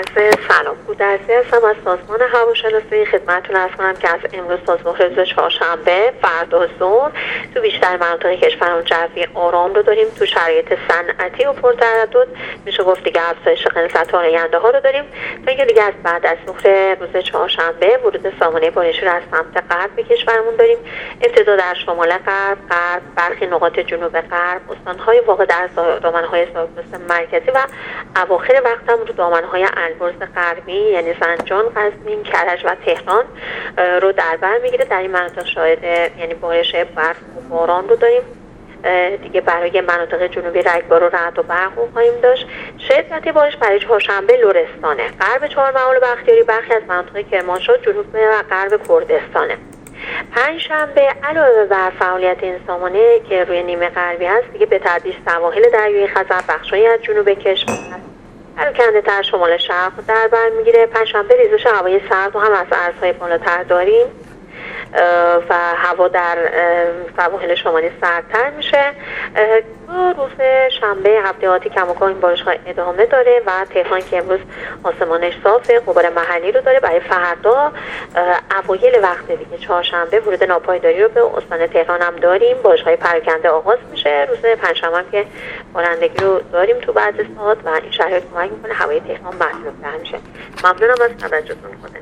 عرض سلام. گودرزی هستم از سازمان هواشناسی. خدمتتون عرض کنم که از امروز تا ظهر روز چهارشنبه فردا ظهر تو بیشتر مناطق کشورمون جوی آرام رو داریم. تو شرایط صنعتی و پرتردد میشه گفت دیگه افزایش غلظت آینده ها رو داریم. تا اینکه دیگه از بعد از ظهر روز چهارشنبه ورود سامانه بارشی رو از سمت غرب به کشورمون داریم. ابتدا در شمال غرب، برخی نقاط جنوب غرب، استان‌های واقع در دامنه‌های زاگرس مرکزی و اواخر وقت هم رو دامنه‌های البرز غربی یعنی زنجان، قزوین، کرج و تهران رو در بر میگیره. در این مناطق شاهد یعنی بارش برف و باران رو داریم. دیگه برای مناطق جنوبی رگبار و رعد و برق رو خواهیم داشت. شدت بارش برای چهارشنبه لرستانه، غرب چهارمحال و بختیاری، برخی از مناطق کرمانشاه، جنوب و غرب کردستانه. پنجشنبه علاوه بر فعالیت این سامانه که روی نیمه غربی است، دیگه به تدریج سواحل دریای خزر، بخشایی از جنوب کشور پراکنده تر شمال شرق در بر میگیره. پنجشنبه ریزش هوای سرد و هم از ارزهای بالاتر داریم و هوا در سواحل شمالی سردتر میشه. روز شنبه هفته آتی کماکان این بارش‌ها ادامه داره و تهران که امروز آسمانش صافه، غبار محلی رو داره. برای فردا اوایل وقت دیگه چهارشنبه ورود ناپایداری رو به استان تهران هم داریم. بارش‌های پراکنده آغاز میشه. روز پنجشنبه هم که بارندگی رو داریم تو بعضی ساعات و این شرایط کمک میکنه هوای تهران مطلوب‌تر میشه. ممنونم از توجهتون.